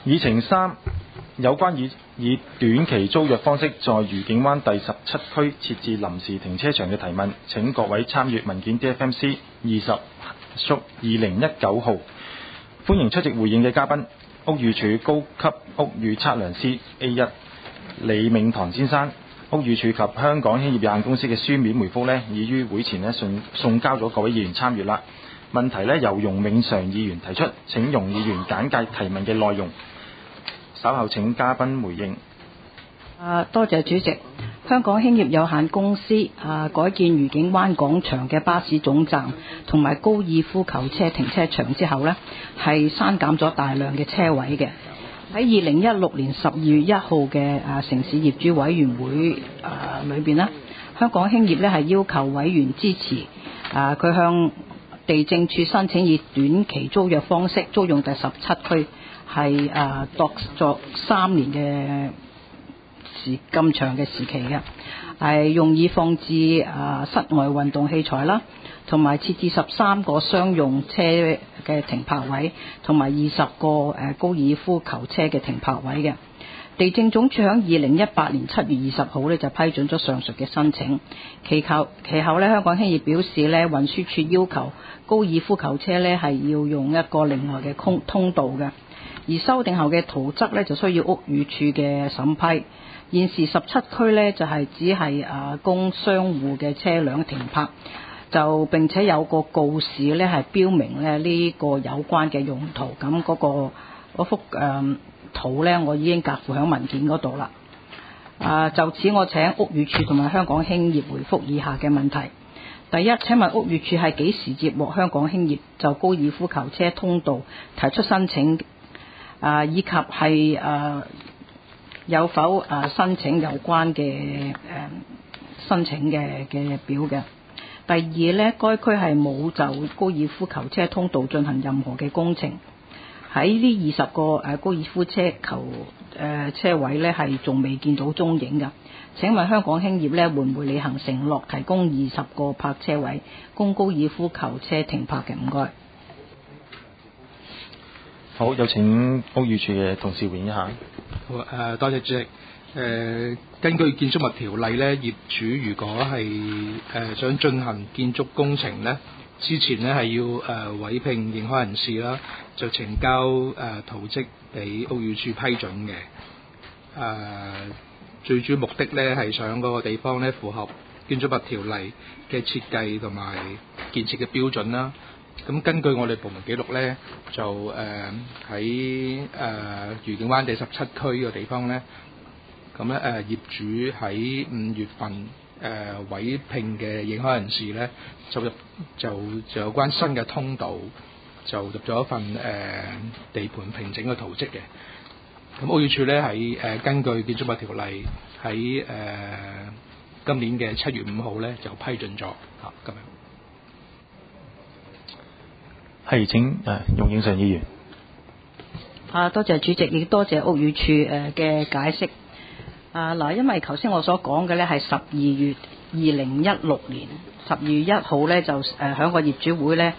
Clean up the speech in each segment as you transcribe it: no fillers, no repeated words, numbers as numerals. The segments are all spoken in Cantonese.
議程3，有關以短期租約方式在愉景灣第17區設置臨時停車場嘅提問，請各位參閱文件 DFMC 20/2019號。歡迎出席回應嘅嘉賓，屋宇署高級屋宇測量師 A1 李銘堂先生。屋宇署及香港興業有限公司嘅書面回覆呢，已於會前呢送交咗各位議員參閱啦。問題呢由容永常議員提出，請容議員簡介提問嘅內容，稍後請嘉賓回應。 多謝主席。香港興業有限公司改建愉景灣廣場嘅巴士總站同埋高爾夫球車停車場之後呢，係刪減咗大量嘅車位嘅。喺2016年12月1號嘅城市業主委員會裏邊呢，香港興業呢係要求委員支持佢向地政處申請以短期租約方式租用第17區，係度作3年嘅咁長嘅時期嘅，係用以放置室外運動器材啦，同埋設置13個商用車嘅停泊位，同埋20個高爾夫球車嘅停泊位嘅。地政總署喺2018年7月20號呢就批准咗上述嘅申請。其後呢，香港興業表示呢，運輸署要求高爾夫球車呢係要用一個另外嘅通道嘅，而修訂後嘅圖則呢就需要屋宇署嘅審批。現時17區呢就係只係供商戶嘅車輛停泊，就並且有個告示呢係標明呢個有關嘅用途。咁嗰幅圖呢，我已經夾附喺文件嗰度啦。就此我請屋宇署同埋香港興業回覆以下嘅問題。第一，請問屋宇署係幾時接獲香港興業就高爾夫球車通道提出申請？以及係有否申請有關嘅申請嘅表嘅？第二呢，該區係冇就高爾夫球車通道進行任何嘅工程。喺呢20個高爾夫車位呢係仲未見到蹤影㗎。請問香港興業呢會唔會履行承諾提供20個泊車位供高爾夫球車停泊嘅？唔該。 好，有請屋宇署嘅同事回應一下。 好，多謝主席。根據建築物條例呢，業主如果係想進行建築工程呢，之前呢係要委聘認可人士啦，就呈交圖則俾屋宇署批准嘅。最主要目的呢係想嗰個地方呢符合建築物條例嘅設計同埋建設嘅標準啦。咁根據我哋部門記錄呢，就喺愉景灣第17區嘅地方呢，咁咧業主喺5月份委聘嘅認可人士呢，就有關新嘅通道就入咗一份地盤平整嘅圖則嘅。咁屋宇署呢喺根據建築物條例喺今年嘅7月5號呢就批准咗咁樣。 係，請容永常議員。 多謝主席，亦多謝屋宇署嘅解釋。因為頭先我所講嘅呢係12月2016年12月1號呢，就響個業主會呢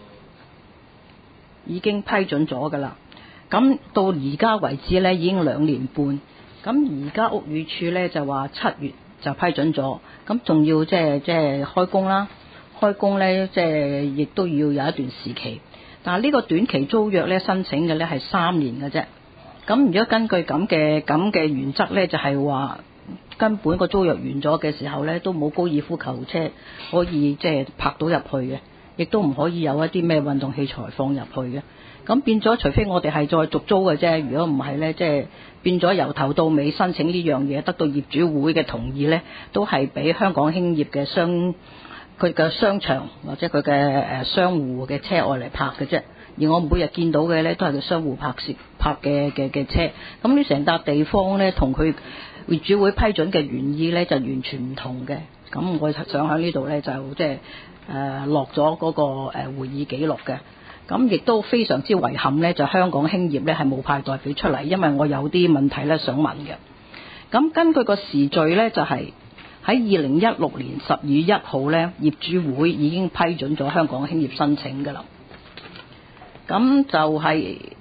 已經批准咗㗎啦。咁到而家為止呢已經2年半。咁而家屋宇署呢就話7月就批准咗，咁仲要即係開工啦。開工呢，亦都要有一段時期，但係呢個短期租約呢，申請嘅呢係3年嘅啫。咁如果根據咁嘅原則呢，就係話根本個租約完咗嘅時候呢，都冇高爾夫球車可以泊到入去嘅，亦都唔可以有一啲咩運動器材放入去嘅。咁變咗，除非我哋係再續租嘅啫。如果唔係呢，變咗由頭到尾申請呢樣嘢，得到業主會嘅同意呢，都係俾香港興業嘅佢嘅商場或者佢嘅商戶嘅車外嚟泊嘅啫，而我每日見到嘅呢都係佢商戶泊嘅車。咁呢成笪地方呢，同佢業主會批准嘅原意呢，就完全唔同嘅。咁我想喺呢度呢，就落咗嗰個會議記錄嘅。咁亦都非常之遺憾呢，就香港興業呢係冇派代表出嚟，因為我有啲問題呢想問嘅。咁根據個時序呢，就係喺2016年12月1號呢，業主會已經批准咗香港興業申請㗎啦。咁就係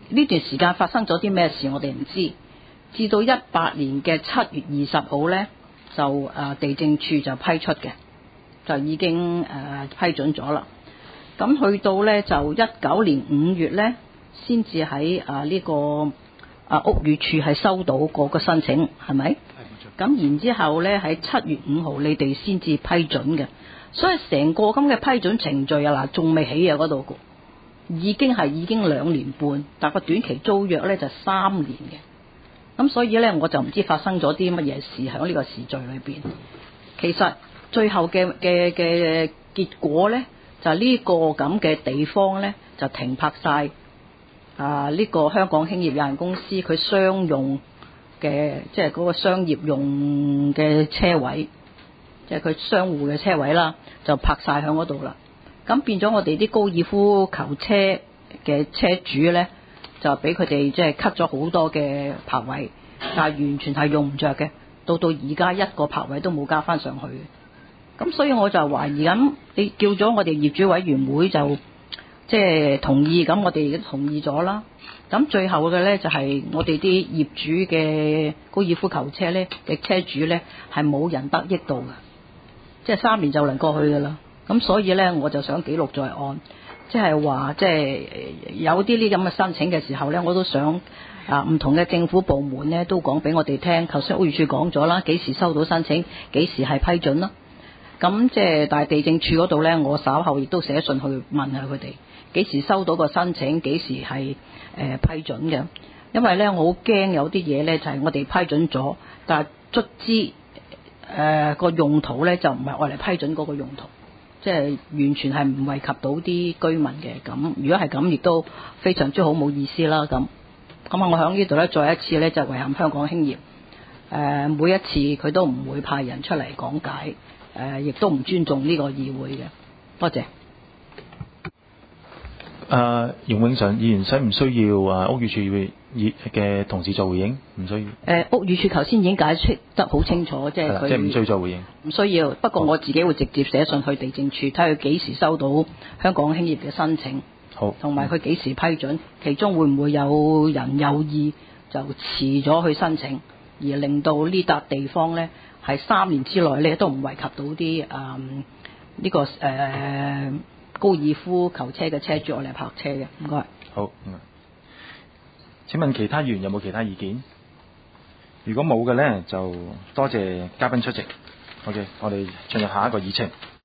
呢段時間發生咗啲咩事我哋唔知，至到18年嘅7月20號呢，就地政處就批出嘅，就已經批准咗啦。咁去到呢，就19年5月呢，先至喺呢個屋宇署係收到嗰個申請，係咪？咁然之後呢，喺7月5號你哋先至批准嘅，所以成個咁嘅批准程序啊，嗱仲未起啊嗰度，已經2年半，但個短期租約呢就3年嘅。咁所以呢，我就唔知發生咗啲乜嘢事喺呢個時序裏邊。其實最後嘅結果呢，就呢個咁嘅地方呢，就停泊晒呢個香港興業有限公司佢商用嘅，即係嗰個商業用嘅車位，即係佢商戶嘅車位啦，就泊晒喺嗰度啦。咁變咗我哋啲高爾夫球車嘅車主呢，就俾佢哋即係 cut 咗好多嘅泊位，但係完全係用唔着嘅，到而家一個泊位都冇加翻上去嘅。咁所以我就懷疑咁，你叫咗我哋業主委員會就即係同意，咁我哋已經同意咗啦。咁最後嘅呢，就係我哋啲業主嘅高爾夫球車呢嘅車主呢，係冇人得益到嘅，即係3年就能過去㗎啦。咁所以呢，我就想記錄在案，即係話即係有啲呢咁嘅申請嘅時候呢，我都想唔同嘅政府部門呢都講俾我哋聽。頭先屋宇署講咗啦，幾時收到申請，幾時係批准啦。咁即係但係地政處嗰度呢，我稍後亦都寫信去問下佢哋幾時收到個申請，幾時係批准嘅。因為呢，我好驚有啲嘢呢，就係我哋批准咗，但係卒之個用途呢，就唔係愛嚟批准嗰個用途，即係完全係唔惠及到啲居民嘅。咁如果係咁，亦都非常之好冇意思啦。咁我喺呢度呢，再一次呢，就遺憾香港興業每一次佢都唔會派人出嚟講解。亦都唔尊重呢個議會嘅，多謝。 容永常議員需唔需要屋宇署嘅同事做回應？唔需要。 屋宇署頭先已經解釋得好清楚，即係佢即係唔需要做回應。唔需要，不過我自己會直接寫信去地政處，睇佢幾時收到香港興業嘅申請， 好， 同埋佢幾時批准，其中會唔會有人有意就遲咗去申請，而令到呢笪地方呢，係3年之內咧都唔惠及到啲呢個高爾夫球車嘅車主嚟泊車嘅。唔該。 好，請問其他議員有冇其他意見？如果冇嘅呢，就多謝嘉賓出席。OK，我哋進入下一個議程。